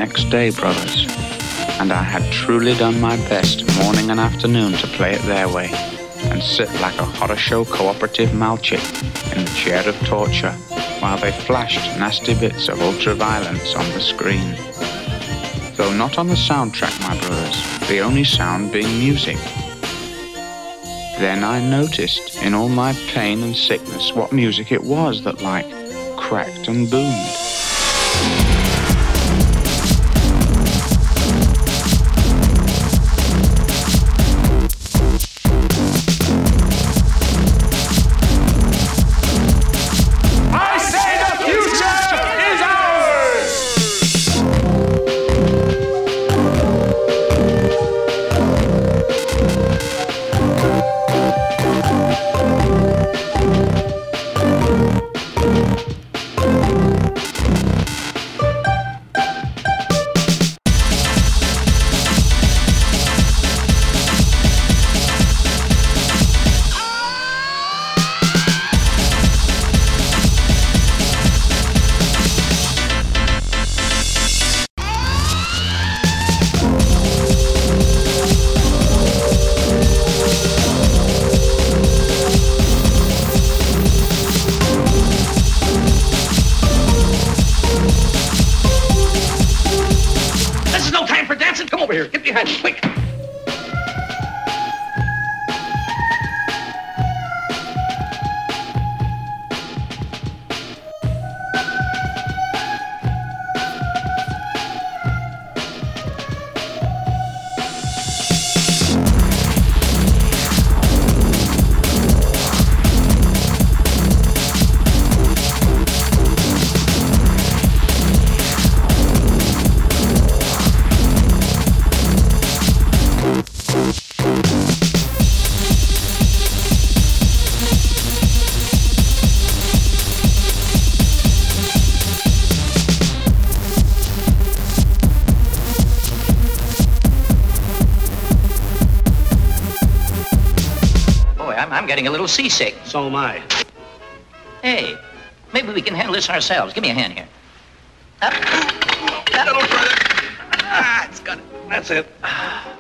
next day, brothers, and I had truly done my best morning and afternoon to play it their way and sit like a horror show cooperative malchick in the chair of torture while they flashed nasty bits of ultra-violence on the screen. Though not on the soundtrack, my brothers, the only sound being music. Then I noticed in all my pain and sickness what music it was that like cracked and boomed. Come over here. Get behind me, quick. I'm getting a little seasick. So am I. Hey, maybe we can handle this ourselves. Give me a hand here. Up. A little further. It's got it. That's it.